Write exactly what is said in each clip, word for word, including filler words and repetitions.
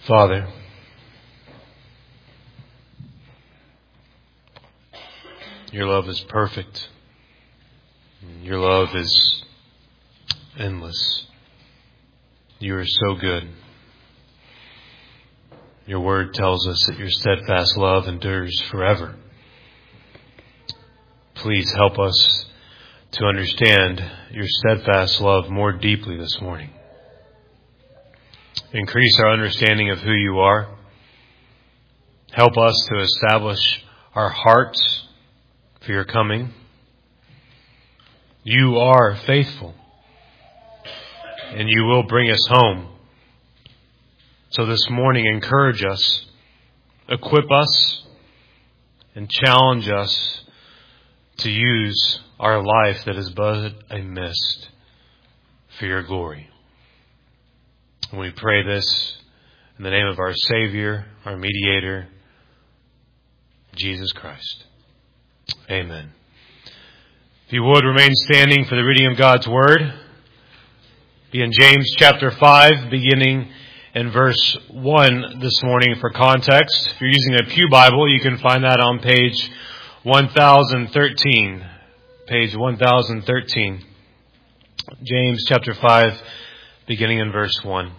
Father, your love is perfect. Your love is endless. You are so good. Your word tells us that your steadfast love endures forever. Please help us to understand your steadfast love more deeply this morning. Increase our understanding of who you are. Help us to establish our hearts for your coming. You are faithful, and you will bring us home. So this morning, encourage us, equip us, and challenge us to use our life that is but a mist for your glory. And we pray this in the name of our Savior, our mediator, Jesus Christ. Amen. If you would, remain standing for the reading of God's Word. Be in James chapter five, beginning in verse one this morning for context. If you're using a Pew Bible, you can find that on page one thousand thirteen. Page one thousand thirteen. James chapter five, beginning in verse one.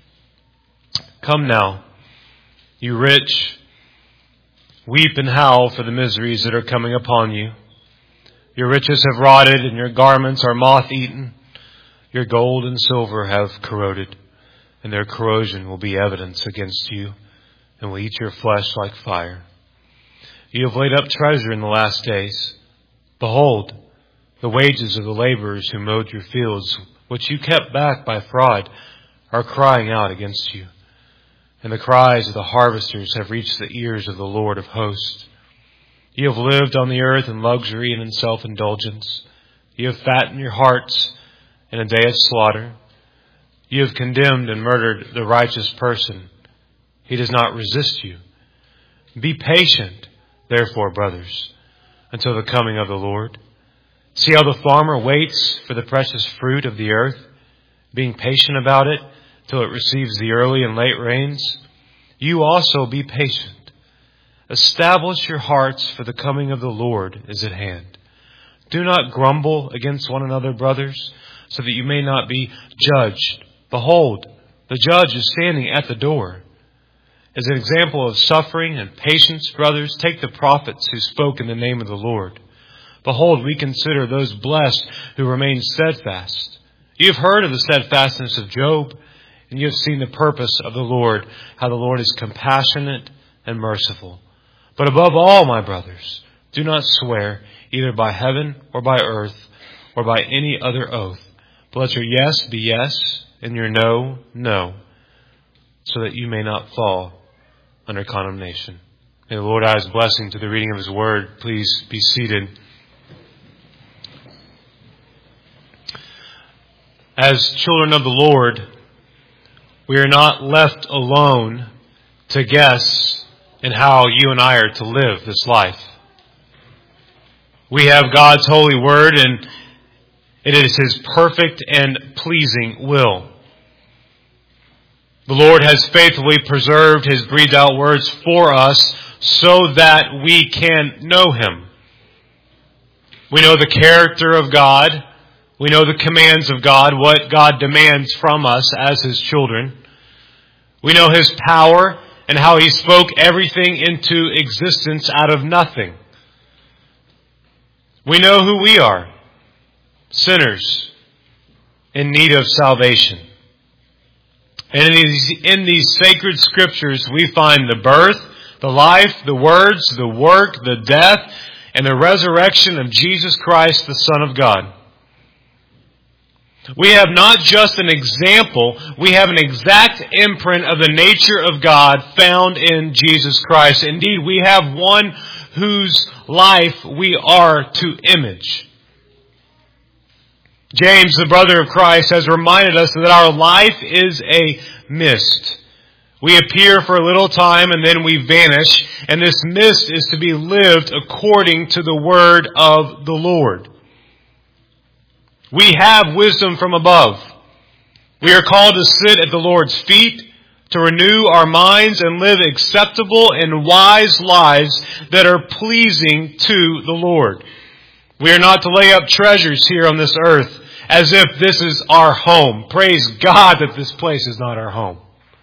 Come now, you rich, weep and howl for the miseries that are coming upon you. Your riches have rotted, and your garments are moth-eaten. Your gold and silver have corroded, and their corrosion will be evidence against you, and will eat your flesh like fire. You have laid up treasure in the last days. Behold, the wages of the laborers who mowed your fields, which you kept back by fraud, are crying out against you. And the cries of the harvesters have reached the ears of the Lord of hosts. You have lived on the earth in luxury and in self-indulgence. You have fattened your hearts in a day of slaughter. You have condemned and murdered the righteous person. He does not resist you. Be patient, therefore, brothers, until the coming of the Lord. See how the farmer waits for the precious fruit of the earth, being patient about it till it receives the early and late rains. You also be patient. Establish your hearts, for the coming of the Lord is at hand. Do not grumble against one another, brothers, so that you may not be judged. Behold, the judge is standing at the door. As an example of suffering and patience, brothers, take the prophets who spoke in the name of the Lord. Behold, we consider those blessed who remain steadfast. You have heard of the steadfastness of Job, and you have seen the purpose of the Lord, how the Lord is compassionate and merciful. But above all, my brothers, do not swear either by heaven or by earth or by any other oath, but let your yes be yes and your no, no, so that you may not fall under condemnation. May the Lord add His blessing to the reading of His word. Please be seated. As children of the Lord, we are not left alone to guess in how you and I are to live this life. We have God's holy word, and it is His perfect and pleasing will. The Lord has faithfully preserved His breathed out words for us so that we can know Him. We know the character of God. We know the commands of God, what God demands from us as His children. We know His power and how He spoke everything into existence out of nothing. We know who we are, sinners in need of salvation. And in these, in these sacred scriptures, we find the birth, the life, the words, the work, the death, and the resurrection of Jesus Christ, the Son of God. We have not just an example, we have an exact imprint of the nature of God found in Jesus Christ. Indeed, we have one whose life we are to image. James, the brother of Christ, has reminded us that our life is a mist. We appear for a little time and then we vanish, and this mist is to be lived according to the word of the Lord. We have wisdom from above. We are called to sit at the Lord's feet, to renew our minds and live acceptable and wise lives that are pleasing to the Lord. We are not to lay up treasures here on this earth as if this is our home. Praise God that this place is not our home.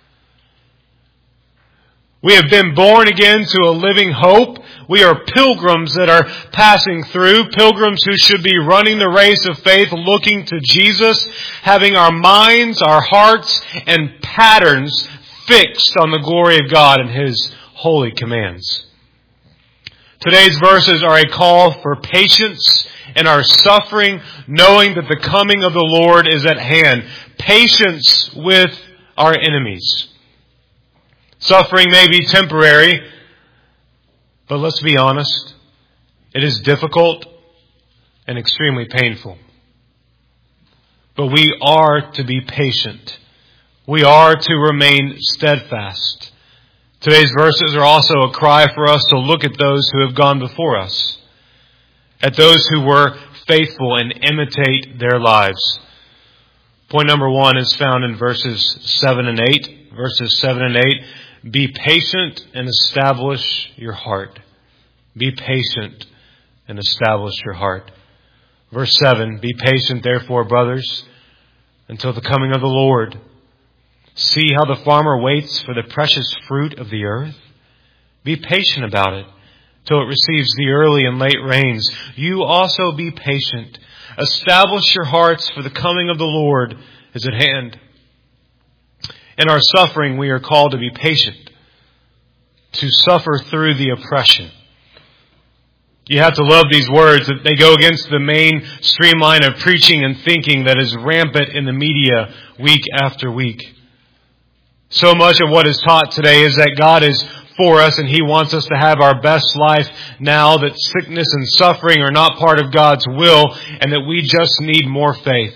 We have been born again to a living hope. We are pilgrims that are passing through, pilgrims who should be running the race of faith, looking to Jesus, having our minds, our hearts, and patterns fixed on the glory of God and His holy commands. Today's verses are a call for patience in our suffering, knowing that the coming of the Lord is at hand. Patience with our enemies. Suffering may be temporary, but let's be honest, it is difficult and extremely painful. But we are to be patient. We are to remain steadfast. Today's verses are also a cry for us to look at those who have gone before us, at those who were faithful, and imitate their lives. Point number one is found in verses seven and eight. Verses seven and eight. Be patient and establish your heart. Be patient and establish your heart. Verse seven. Be patient, therefore, brothers, until the coming of the Lord. See how the farmer waits for the precious fruit of the earth. Be patient about it till it receives the early and late rains. You also be patient. Establish your hearts, for the coming of the Lord is at hand. In our suffering, we are called to be patient, to suffer through the oppression. You have to love these words, that they go against the main streamline of preaching and thinking that is rampant in the media week after week. So much of what is taught today is that God is for us and He wants us to have our best life now, that sickness and suffering are not part of God's will, and that we just need more faith.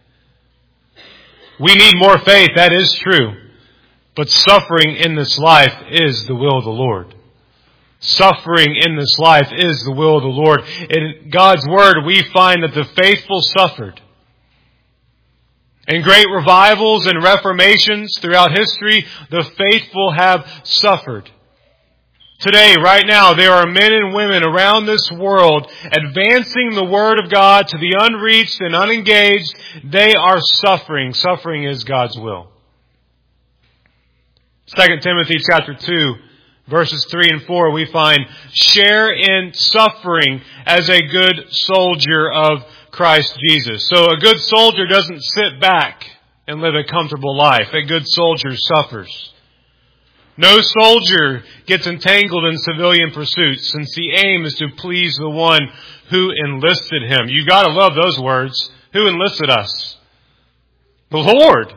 We need more faith, that is true. But suffering in this life is the will of the Lord. Suffering in this life is the will of the Lord. In God's Word, we find that the faithful suffered. In great revivals and reformations throughout history, the faithful have suffered. Today, right now, there are men and women around this world advancing the Word of God to the unreached and unengaged. They are suffering. Suffering is God's will. Second Timothy chapter two, verses three and four, we find, share in suffering as a good soldier of Christ Jesus. So a good soldier doesn't sit back and live a comfortable life. A good soldier suffers. No soldier gets entangled in civilian pursuits, since the aim is to please the one who enlisted him. You've got to love those words. Who enlisted us? The Lord.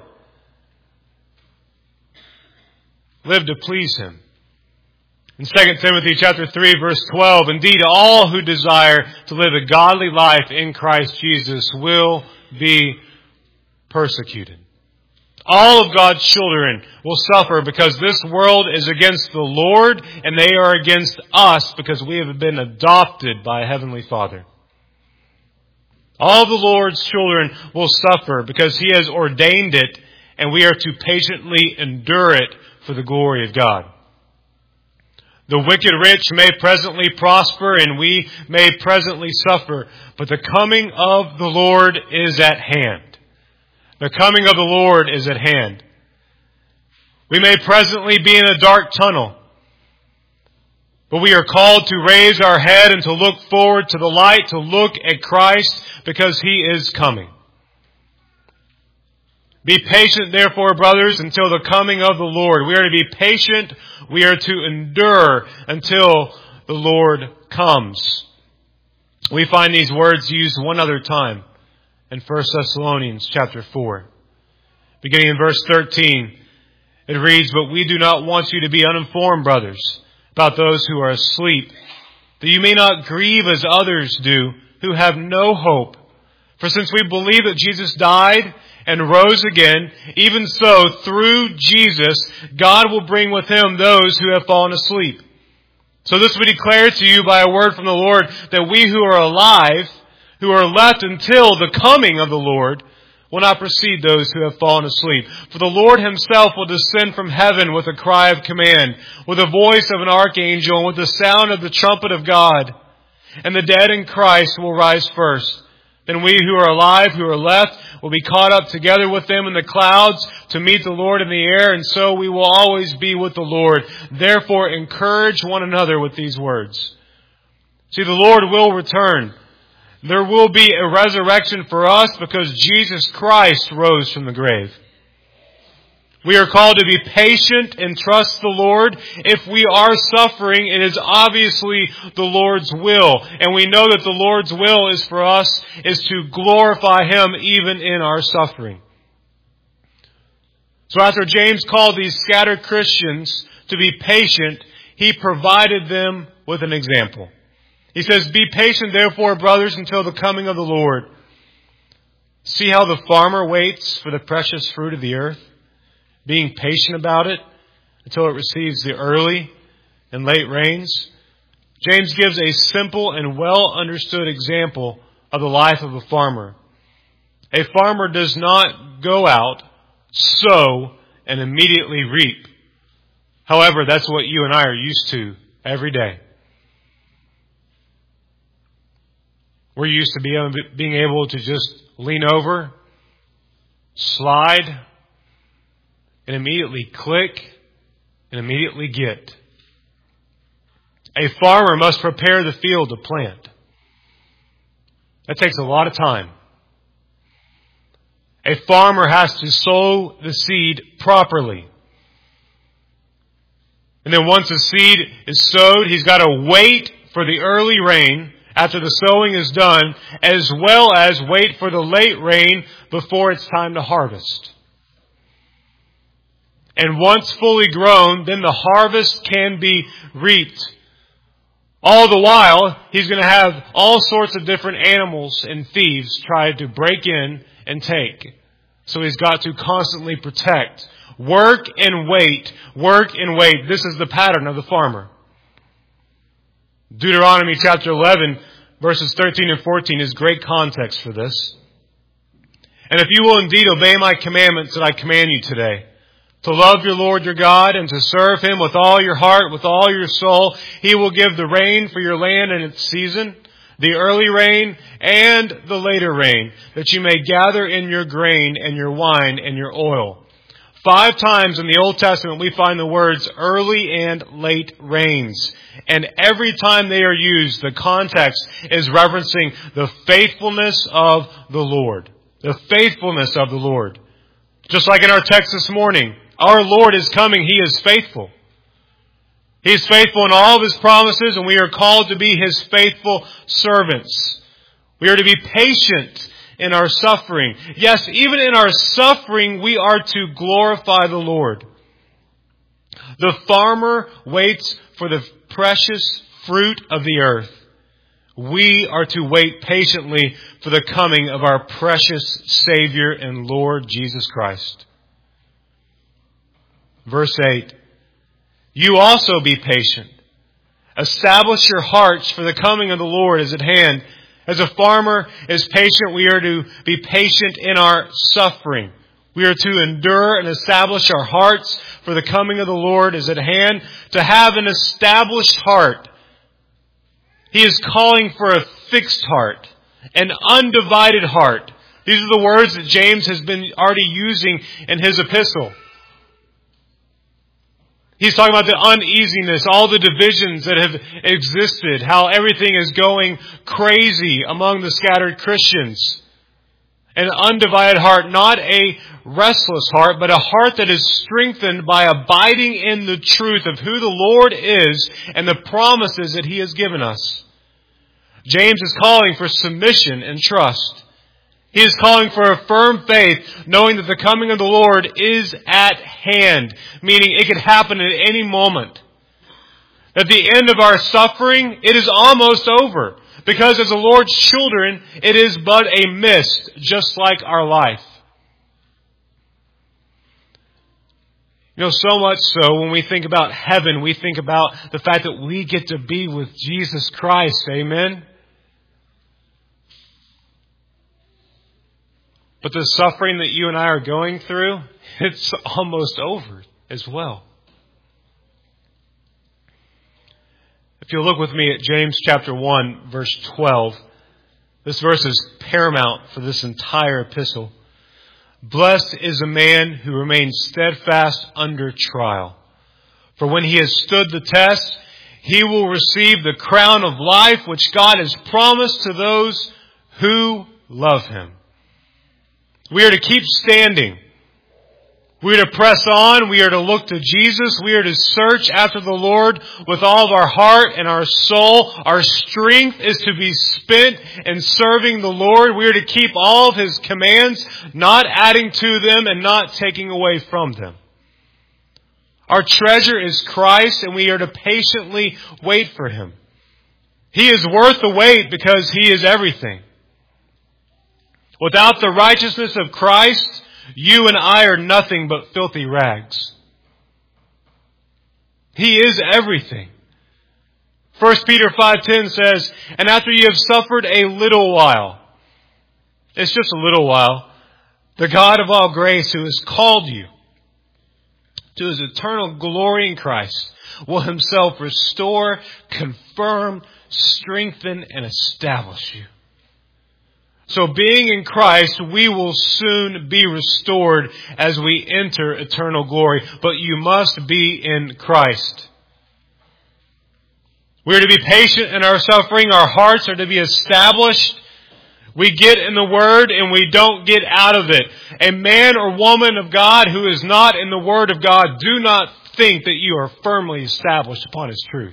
Live to please Him. In Second Timothy chapter three, verse twelve, indeed, all who desire to live a godly life in Christ Jesus will be persecuted. All of God's children will suffer because this world is against the Lord and they are against us because we have been adopted by a Heavenly Father. All the Lord's children will suffer because He has ordained it, and we are to patiently endure it for the glory of God. The wicked rich may presently prosper and we may presently suffer, but the coming of the Lord is at hand. The coming of the Lord is at hand. We may presently be in a dark tunnel, but we are called to raise our head and to look forward to the light, to look at Christ, because He is coming. Be patient, therefore, brothers, until the coming of the Lord. We are to be patient. We are to endure until the Lord comes. We find these words used one other time in First Thessalonians chapter four. Beginning in verse thirteen, it reads, but we do not want you to be uninformed, brothers, about those who are asleep, that you may not grieve as others do, who have no hope. For since we believe that Jesus died and rose again, even so, through Jesus, God will bring with Him those who have fallen asleep. So this we declare to you by a word from the Lord, that we who are alive, who are left until the coming of the Lord, will not precede those who have fallen asleep. For the Lord himself will descend from heaven with a cry of command, with the voice of an archangel, and with the sound of the trumpet of God. And the dead in Christ will rise first. Then we who are alive, who are left, will be caught up together with them in the clouds to meet the Lord in the air, and so we will always be with the Lord. Therefore, encourage one another with these words. See, the Lord will return. There will be a resurrection for us because Jesus Christ rose from the grave. We are called to be patient and trust the Lord. If we are suffering, it is obviously the Lord's will. And we know that the Lord's will is for us, is to glorify Him even in our suffering. So after James called these scattered Christians to be patient, he provided them with an example. He says, "Be patient, therefore, brothers, until the coming of the Lord. See how the farmer waits for the precious fruit of the earth, being patient about it until it receives the early and late rains." James gives a simple and well understood example of the life of a farmer. A farmer does not go out, sow, and immediately reap. However, that's what you and I are used to every day. We're used to being able to just lean over, slide, and immediately click, and immediately get. A farmer must prepare the field to plant. That takes a lot of time. A farmer has to sow the seed properly. And then once the seed is sowed, he's got to wait for the early rain after the sowing is done, as well as wait for the late rain before it's time to harvest. And once fully grown, then the harvest can be reaped. All the while, he's going to have all sorts of different animals and thieves try to break in and take. So he's got to constantly protect. Work and wait. Work and wait. This is the pattern of the farmer. Deuteronomy chapter eleven, verses thirteen and fourteen is great context for this. "And if you will indeed obey my commandments that I command you today, to love your Lord your God and to serve Him with all your heart, with all your soul, He will give the rain for your land in its season, the early rain and the later rain, that you may gather in your grain and your wine and your oil." Five times in the Old Testament we find the words early and late rains. And every time they are used, the context is referencing the faithfulness of the Lord. The faithfulness of the Lord. Just like in our text this morning, our Lord is coming. He is faithful. He is faithful in all of His promises, and we are called to be His faithful servants. We are to be patient in our suffering. Yes, even in our suffering, we are to glorify the Lord. The farmer waits for the precious fruit of the earth. We are to wait patiently for the coming of our precious Savior and Lord Jesus Christ. Verse eight, "You also be patient. Establish your hearts, for the coming of the Lord is at hand. As a farmer is patient, we are to be patient in our suffering. We are to endure and establish our hearts, for the coming of the Lord is at hand." To have an established heart. He is calling for a fixed heart, an undivided heart. These are the words that James has been already using in his epistle. He's talking about the uneasiness, all the divisions that have existed, how everything is going crazy among the scattered Christians. An undivided heart, not a restless heart, but a heart that is strengthened by abiding in the truth of who the Lord is and the promises that He has given us. James is calling for submission and trust. He is calling for a firm faith, knowing that the coming of the Lord is at hand, meaning it could happen at any moment. At the end of our suffering, it is almost over, because as the Lord's children, it is but a mist, just like our life. You know, so much so, when we think about heaven, we think about the fact that we get to be with Jesus Christ. Amen? But the suffering that you and I are going through, it's almost over as well. If you'll look with me at James chapter one, verse twelve, this verse is paramount for this entire epistle. Blessed is a man who remains steadfast under trial. For when he has stood the test, he will receive the crown of life which God has promised to those who love Him. We are to keep standing. We are to press on. We are to look to Jesus. We are to search after the Lord with all of our heart and our soul. Our strength is to be spent in serving the Lord. We are to keep all of His commands, not adding to them and not taking away from them. Our treasure is Christ, and we are to patiently wait for Him. He is worth the wait because He is everything. Without the righteousness of Christ, you and I are nothing but filthy rags. He is everything. First Peter five ten says, and after you have suffered a little while, it's just a little while, the God of all grace who has called you to His eternal glory in Christ will Himself restore, confirm, strengthen, and establish you. So being in Christ, we will soon be restored as we enter eternal glory. But you must be in Christ. We are to be patient in our suffering. Our hearts are to be established. We get in the Word and we don't get out of it. A man or woman of God who is not in the Word of God, do not think that you are firmly established upon His truth.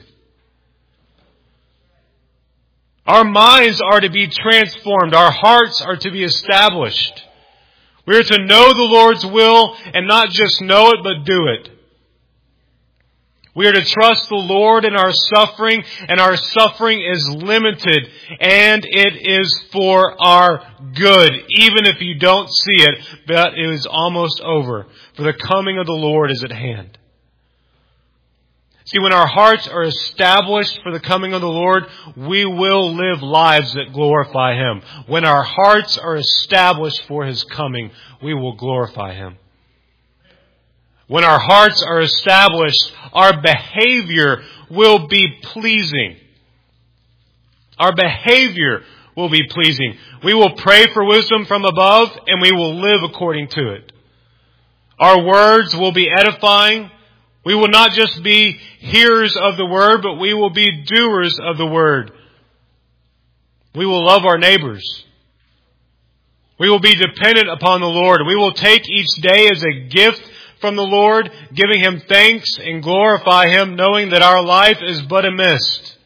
Our minds are to be transformed. Our hearts are to be established. We are to know the Lord's will and not just know it, but do it. We are to trust the Lord in our suffering, and our suffering is limited, and it is for our good, even if you don't see it, but it is almost over, for the coming of the Lord is at hand. See, when our hearts are established for the coming of the Lord, we will live lives that glorify Him. When our hearts are established for His coming, we will glorify Him. When our hearts are established, our behavior will be pleasing. Our behavior will be pleasing. We will pray for wisdom from above, and we will live according to it. Our words will be edifying. We will not just be hearers of the Word, but we will be doers of the Word. We will love our neighbors. We will be dependent upon the Lord. We will take each day as a gift from the Lord, giving Him thanks and glorify Him, knowing that our life is but a mist.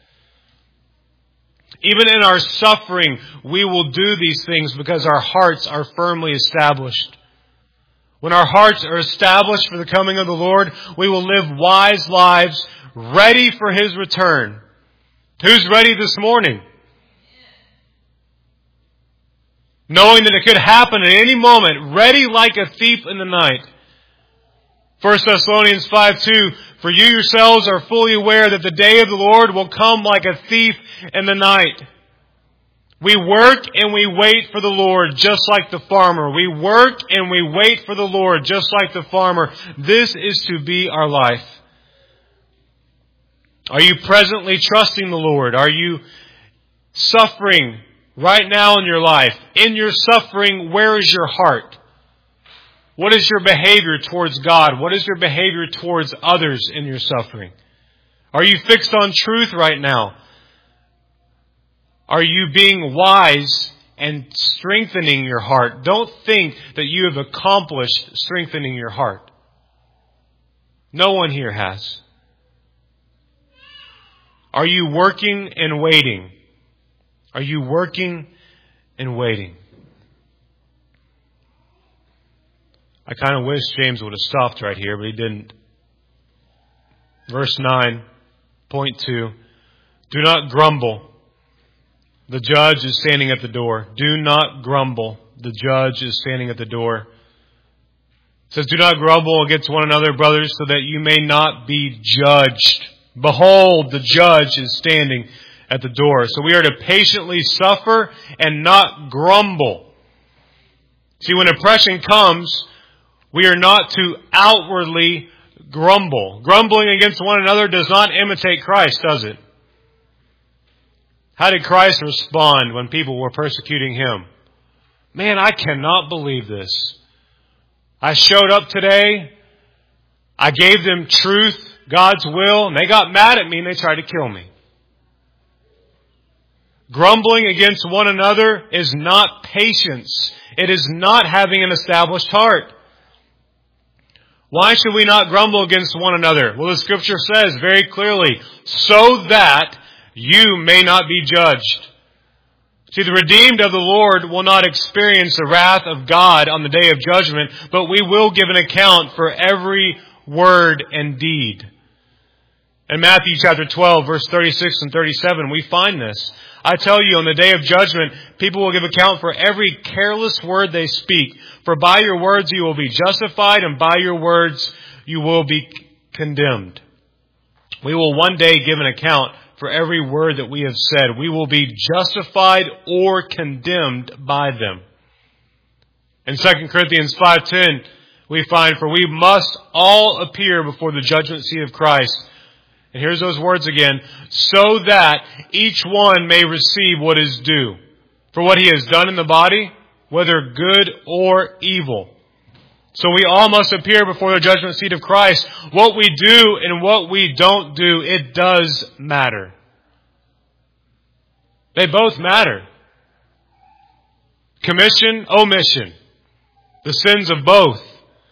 Even in our suffering, we will do these things because our hearts are firmly established. When our hearts are established for the coming of the Lord, we will live wise lives, ready for His return. Who's ready this morning? Knowing that it could happen at any moment, ready like a thief in the night. First Thessalonians five two, for you yourselves are fully aware that the day of the Lord will come like a thief in the night. We work and we wait for the Lord just like the farmer. We work and we wait for the Lord just like the farmer. This is to be our life. Are you presently trusting the Lord? Are you suffering right now in your life? In your suffering, where is your heart? What is your behavior towards God? What is your behavior towards others in your suffering? Are you fixed on truth right now? Are you being wise and strengthening your heart? Don't think that you have accomplished strengthening your heart. No one here has. Are you working and waiting? Are you working and waiting? I kind of wish James would have stopped right here, but he didn't. Verse nine, point two. Do not grumble. The judge is standing at the door. Do not grumble. The judge is standing at the door. It says, do not grumble against one another, brothers, so that you may not be judged. Behold, the judge is standing at the door. So we are to patiently suffer and not grumble. See, when oppression comes, we are not to outwardly grumble. Grumbling against one another does not imitate Christ, does it? How did Christ respond when people were persecuting Him? Man, I cannot believe this. I showed up today. I gave them truth, God's will, and they got mad at me and they tried to kill me. Grumbling against one another is not patience. It is not having an established heart. Why should we not grumble against one another? Well, the Scripture says very clearly, so that you may not be judged. See, the redeemed of the Lord will not experience the wrath of God on the day of judgment, but we will give an account for every word and deed. In Matthew chapter twelve, verse thirty-six and thirty-seven, we find this. I tell you, on the day of judgment, people will give account for every careless word they speak. For by your words you will be justified, and by your words you will be condemned. We will one day give an account for every word that we have said. We will be justified or condemned by them. In Second Corinthians five ten, we find, for we must all appear before the judgment seat of Christ. And here's those words again, so that each one may receive what is due for what he has done in the body, whether good or evil. So we all must appear before the judgment seat of Christ. What we do and what we don't do, it does matter. They both matter. Commission, omission. The sins of both.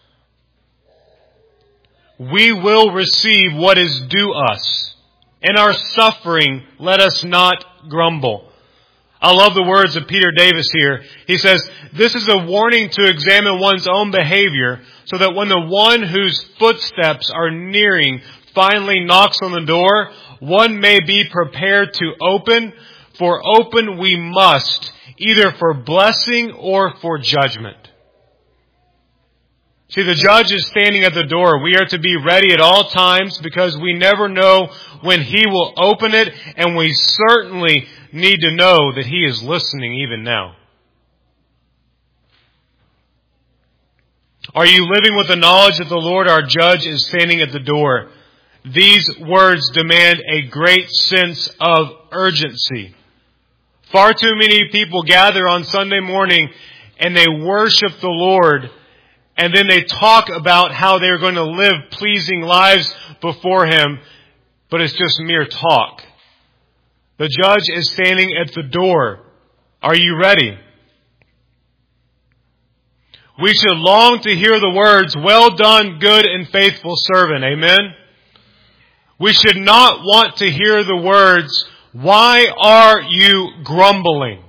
We will receive what is due us. In our suffering, let us not grumble. I love the words of Peter Davis here. He says, this is a warning to examine one's own behavior so that when the one whose footsteps are nearing finally knocks on the door, one may be prepared to open, for open we must, either for blessing or for judgment. See, the judge is standing at the door. We are to be ready at all times because we never know when He will open it, and we certainly need to know that He is listening even now. Are you living with the knowledge that the Lord our judge is standing at the door? These words demand a great sense of urgency. Far too many people gather on Sunday morning and they worship the Lord, and then they talk about how they're going to live pleasing lives before Him, but it's just mere talk. The judge is standing at the door. Are you ready? We should long to hear the words, well done, good and faithful servant. Amen? We should not want to hear the words, why are you grumbling?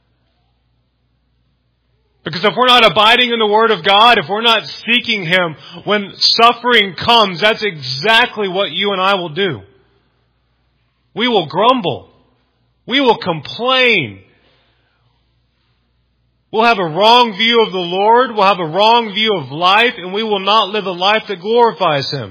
Because if we're not abiding in the Word of God, if we're not seeking Him, when suffering comes, that's exactly what you and I will do. We will grumble. We will complain. We'll have a wrong view of the Lord. We'll have a wrong view of life, and we will not live a life that glorifies Him.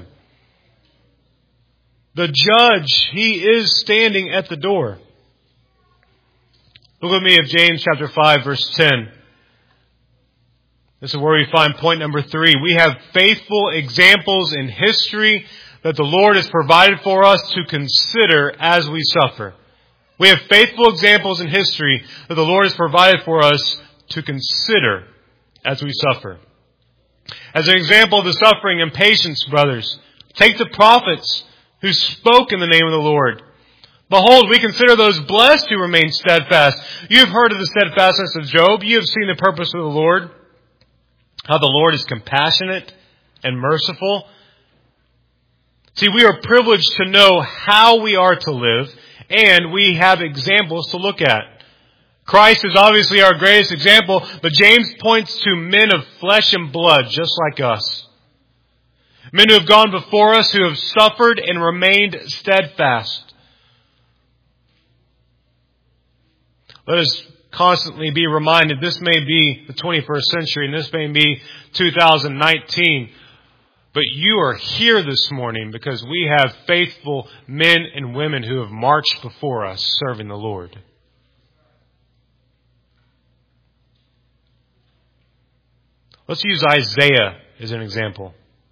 The judge, He is standing at the door. Look with me at James chapter five, verse ten. This is where we find point number three. We have faithful examples in history that the Lord has provided for us to consider as we suffer. We have faithful examples in history that the Lord has provided for us to consider as we suffer. As an example of the suffering and patience, brothers, take the prophets who spoke in the name of the Lord. Behold, we consider those blessed who remain steadfast. You have heard of the steadfastness of Job. You have seen the purpose of the Lord. How the Lord is compassionate and merciful. See, we are privileged to know how we are to live, and we have examples to look at. Christ is obviously our greatest example, but James points to men of flesh and blood, just like us. Men who have gone before us, who have suffered and remained steadfast. Let us constantly be reminded this may be the twenty-first century and this may be two thousand nineteen. But you are here this morning because we have faithful men and women who have marched before us serving the Lord. Let's use Isaiah as an example.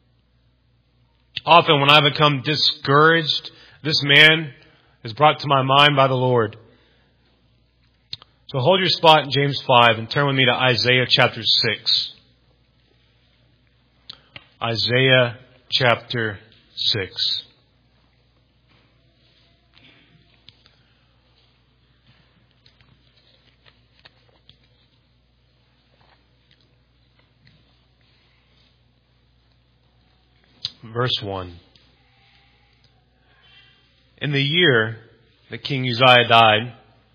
Often when I become discouraged, this man is brought to my mind by the Lord. So hold your spot in James five and turn with me to Isaiah chapter six. Isaiah chapter six. Verse one. In the year that King Uzziah died,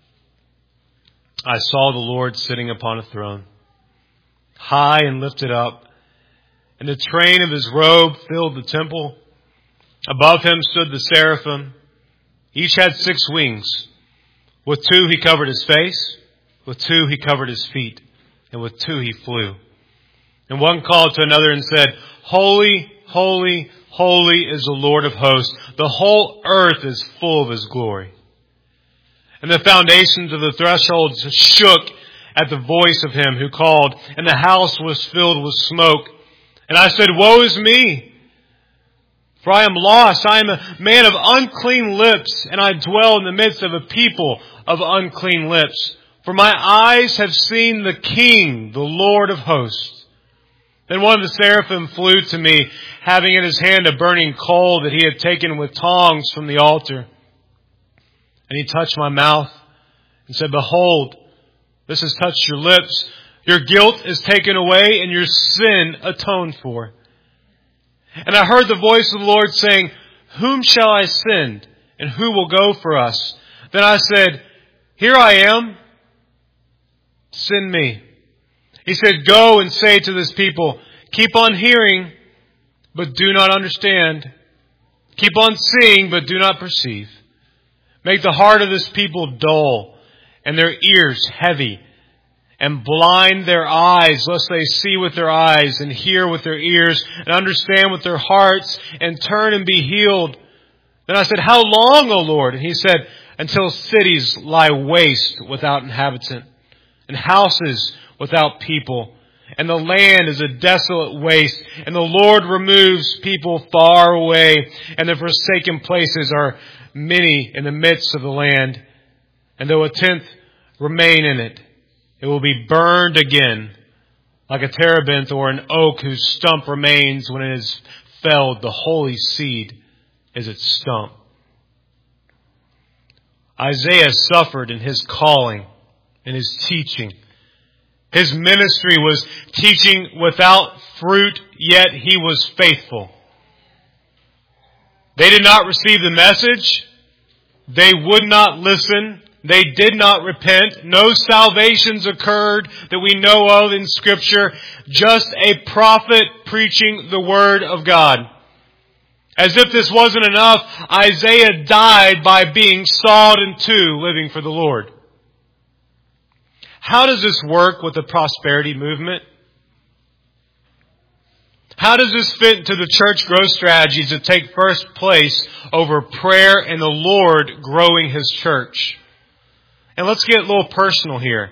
I saw the Lord sitting upon a throne, high and lifted up, and the train of his robe filled the temple. Above him stood the seraphim. Each had six wings. With two he covered his face, with two he covered his feet, and with two he flew. And one called to another and said, Holy, holy, holy is the Lord of hosts. The whole earth is full of his glory. And the foundations of the thresholds shook at the voice of him who called, and the house was filled with smoke. And I said, Woe is me! For I am lost. I am a man of unclean lips, and I dwell in the midst of a people of unclean lips. For my eyes have seen the King, the Lord of hosts. Then one of the seraphim flew to me, having in his hand a burning coal that he had taken with tongs from the altar. And he touched my mouth and said, Behold, this has touched your lips. Your guilt is taken away and your sin atoned for. And I heard the voice of the Lord saying, Whom shall I send, and who will go for us? Then I said, Here I am. Send me. He said, Go and say to this people, Keep on hearing, but do not understand. Keep on seeing, but do not perceive. Make the heart of this people dull, and their ears heavy, and blind their eyes, lest they see with their eyes, and hear with their ears, and understand with their hearts, and turn and be healed. Then I said, How long, O Lord? And he said, Until cities lie waste without inhabitant, and houses without people, and the land is a desolate waste, and the Lord removes people far away, and the forsaken places are many in the midst of the land. And though a tenth remain in it, it will be burned again, like a terebinth or an oak whose stump remains when it is felled. The holy seed is its stump. Isaiah suffered in his calling, in his teaching. His ministry was teaching without fruit, yet he was faithful. They did not receive the message. They would not listen. They did not repent. No salvations occurred that we know of in Scripture. Just a prophet preaching the Word of God. As if this wasn't enough, Isaiah died by being sawed in two, living for the Lord. How does this work with the prosperity movement? How does this fit into the church growth strategies that take first place over prayer and the Lord growing His church? And let's get a little personal here.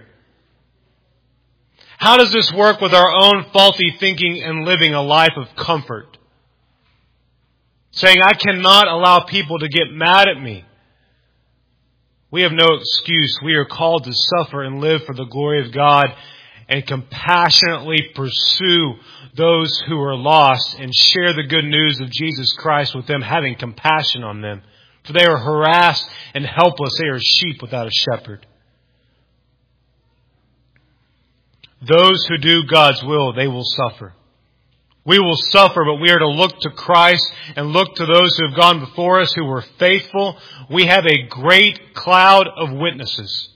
How does this work with our own faulty thinking and living a life of comfort? Saying, I cannot allow people to get mad at me. We have no excuse. We are called to suffer and live for the glory of God and compassionately pursue those who are lost and share the good news of Jesus Christ with them, having compassion on them. For they are harassed and helpless. They are sheep without a shepherd. Those who do God's will, they will suffer. We will suffer, but we are to look to Christ and look to those who have gone before us who were faithful. We have a great cloud of witnesses.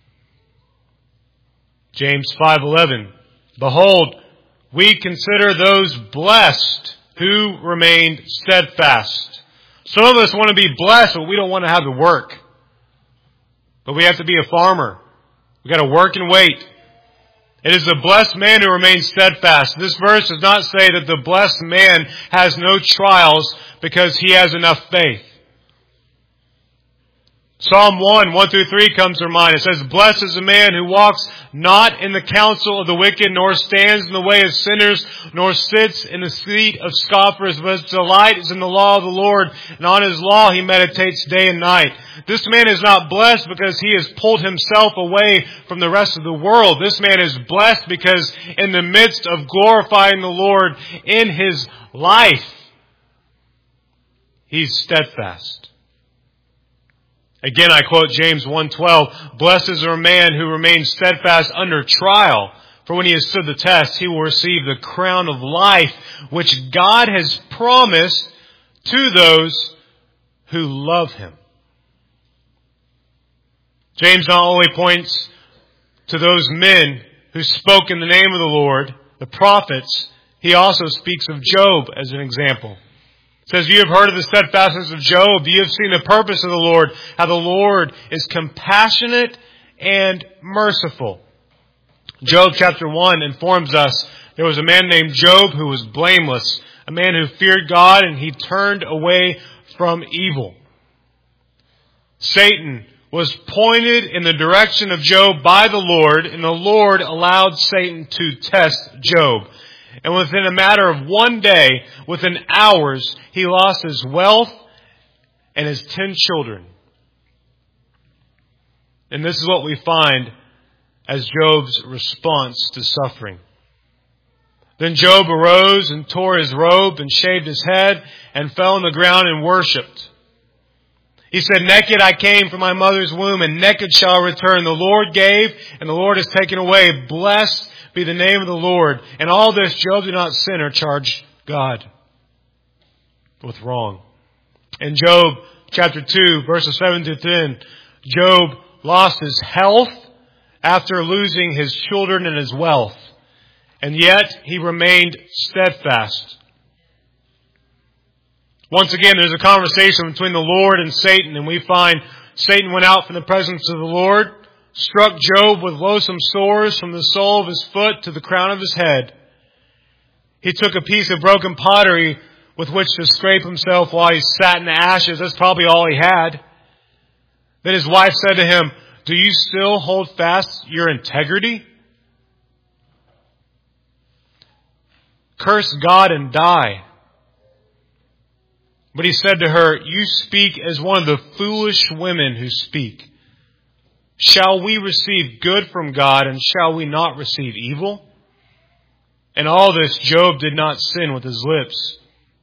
James five eleven. Behold, we consider those blessed who remained steadfast. Some of us want to be blessed, but we don't want to have to work. But we have to be a farmer. We've got to work and wait. It is the blessed man who remains steadfast. This verse does not say that the blessed man has no trials because he has enough faith. Psalm one, one through three comes to mind. It says, "Blessed is the man who walks not in the counsel of the wicked, nor stands in the way of sinners, nor sits in the seat of scoffers, but his delight is in the law of the Lord, and on his law he meditates day and night." This man is not blessed because he has pulled himself away from the rest of the world. This man is blessed because in the midst of glorifying the Lord in his life, he's steadfast. Again, I quote James one twelve, "Blessed is a man who remains steadfast under trial, for when he has stood the test, he will receive the crown of life, which God has promised to those who love him." James not only points to those men who spoke in the name of the Lord, the prophets, he also speaks of Job as an example. It says, "You have heard of the steadfastness of Job. You have seen the purpose of the Lord, how the Lord is compassionate and merciful." Job chapter one informs us there was a man named Job who was blameless, a man who feared God, and he turned away from evil. Satan was pointed in the direction of Job by the Lord, and the Lord allowed Satan to test Job. And within a matter of one day, within hours, he lost his wealth and his ten children. And this is what we find as Job's response to suffering. "Then Job arose and tore his robe and shaved his head and fell on the ground and worshipped. He said, 'Naked I came from my mother's womb, and naked shall I return. The Lord gave, and the Lord has taken away. Blessed be the name of the Lord.' And all this Job did not sin or charge God with wrong." In Job chapter two, verses seven to ten, Job lost his health after losing his children and his wealth. And yet he remained steadfast. Once again, there's a conversation between the Lord and Satan, and we find Satan went out from the presence of the Lord, struck Job with loathsome sores from the sole of his foot to the crown of his head. He took a piece of broken pottery with which to scrape himself while he sat in the ashes. That's probably all he had. Then his wife said to him, "Do you still hold fast your integrity? Curse God and die." But he said to her, "You speak as one of the foolish women who speak. Shall we receive good from God, and shall we not receive evil?" And all this Job did not sin with his lips.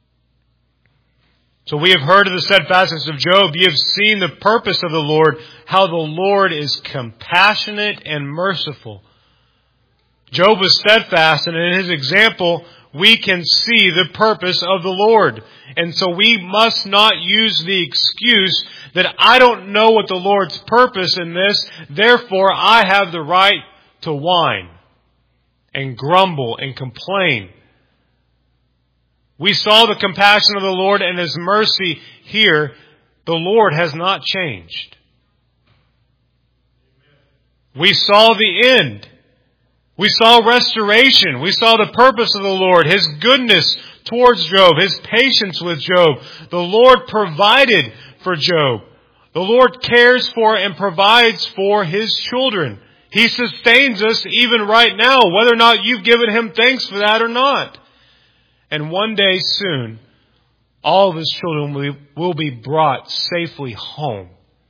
So we have heard of the steadfastness of Job. You have seen the purpose of the Lord, how the Lord is compassionate and merciful. Job was steadfast, and in his example, we can see the purpose of the Lord. And so we must not use the excuse that I don't know what the Lord's purpose in this, therefore I have the right to whine and grumble and complain. We saw the compassion of the Lord and His mercy here. The Lord has not changed. We saw the end. We saw restoration. We saw the purpose of the Lord, His goodness towards Job, His patience with Job. The Lord provided for Job. The Lord cares for and provides for His children. He sustains us even right now, whether or not you've given Him thanks for that or not. And one day soon, all of His children will be, will be brought safely home.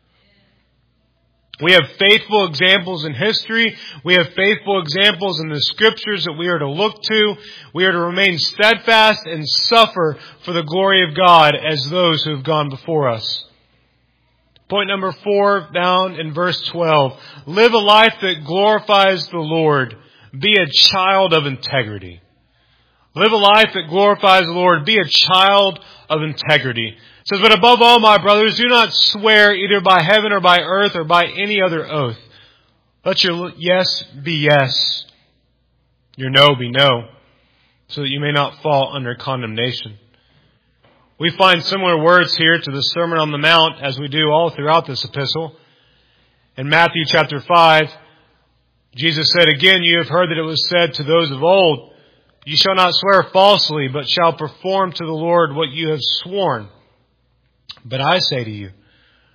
We have faithful examples in history. We have faithful examples in the Scriptures that we are to look to. We are to remain steadfast and suffer for the glory of God as those who have gone before us. Point number four, down in verse twelve. Live a life that glorifies the Lord. Be a child of integrity. Live a life that glorifies the Lord. Be a child of integrity. It says, but above all, my brothers, do not swear either by heaven or by earth or by any other oath. Let your yes be yes, your no be no, so that you may not fall under condemnation. We find similar words here to the Sermon on the Mount as we do all throughout this epistle. In Matthew chapter five, Jesus said, again, you have heard that it was said to those of old, you shall not swear falsely, but shall perform to the Lord what you have sworn. But I say to you,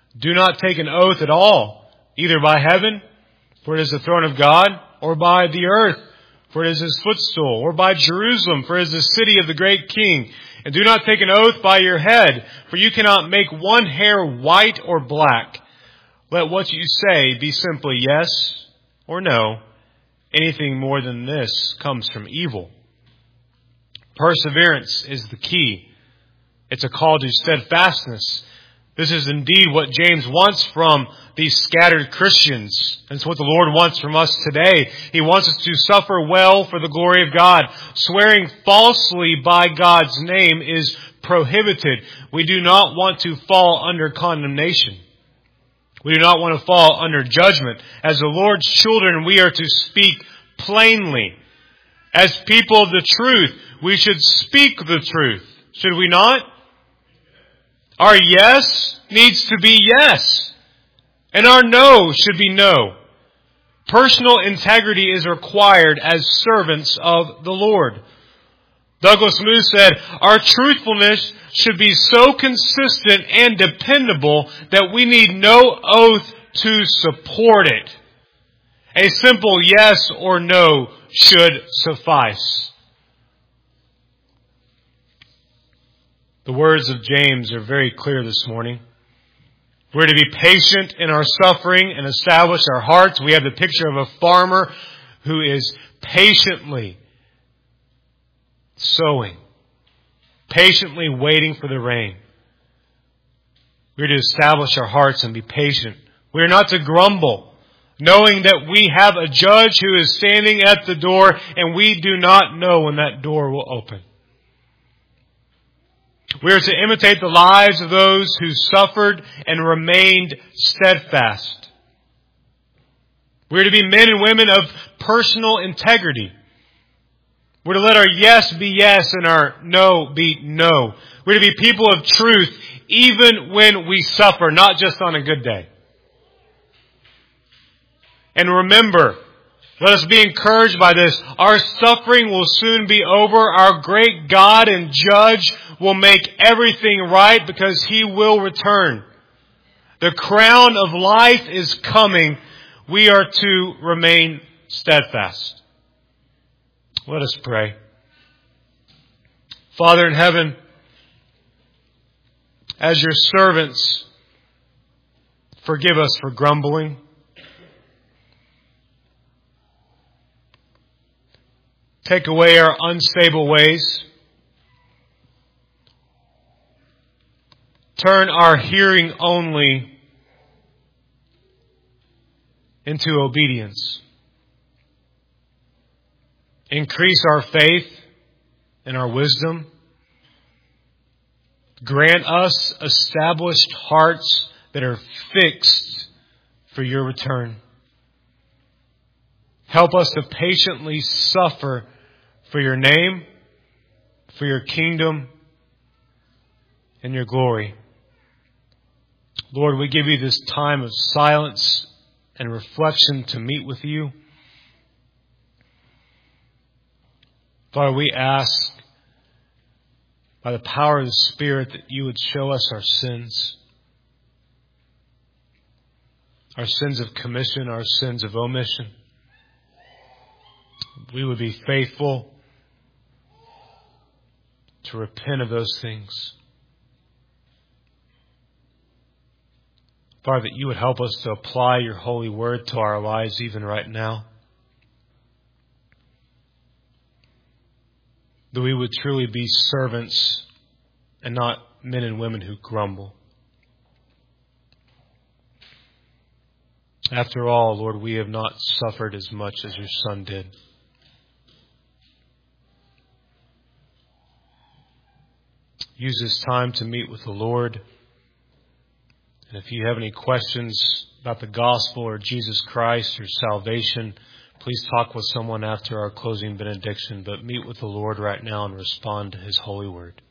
Do not take an oath at all, either by heaven, for it is the throne of God, or by the earth, for it is his footstool, or by Jerusalem, for it is the city of the great king. And do not take an oath by your head, for you cannot make one hair white or black. Let what you say be simply yes or no. Anything more than this comes from evil. Perseverance is the key. It's a call to steadfastness. This is indeed what James wants from these scattered Christians. And it's what the Lord wants from us today. He wants us to suffer well for the glory of God. Swearing falsely by God's name is prohibited. We do not want to fall under condemnation. We do not want to fall under judgment. As the Lord's children, we are to speak plainly. As people of the truth, we should speak the truth. Should we not? Our yes needs to be yes. And our no should be no. Personal integrity is required as servants of the Lord. Douglas Moo said, our truthfulness should be so consistent and dependable that we need no oath to support it. A simple yes or no should suffice. The words of James are very clear this morning. We're to be patient in our suffering and establish our hearts. We have the picture of a farmer who is patiently sowing, patiently waiting for the rain. We're to establish our hearts and be patient. We're not to grumble, knowing that we have a judge who is standing at the door and we do not know when that door will open. We are to imitate the lives of those who suffered and remained steadfast. We are to be men and women of personal integrity. We're to let our yes be yes and our no be no. We're to be people of truth even when we suffer, not just on a good day. And remember, let us be encouraged by this. Our suffering will soon be over. Our great God and Judge will make everything right because He will return. The crown of life is coming. We are to remain steadfast. Let us pray. Father in heaven, as your servants, forgive us for grumbling. Take away our unstable ways. Turn our hearing only into obedience. Increase our faith and our wisdom. Grant us established hearts that are fixed for your return. Help us to patiently suffer for your name, for your kingdom, and your glory. Lord, we give you this time of silence and reflection to meet with you. Father, we ask by the power of the Spirit that you would show us our sins. Our sins of commission, our sins of omission. We would be faithful to repent of those things. Father, that you would help us to apply your holy word to our lives even right now. That we would truly be servants and not men and women who grumble. After all, Lord, we have not suffered as much as your Son did. Use this time to meet with the Lord. And if you have any questions about the gospel or Jesus Christ or salvation, please talk with someone after our closing benediction. But meet with the Lord right now and respond to His holy word.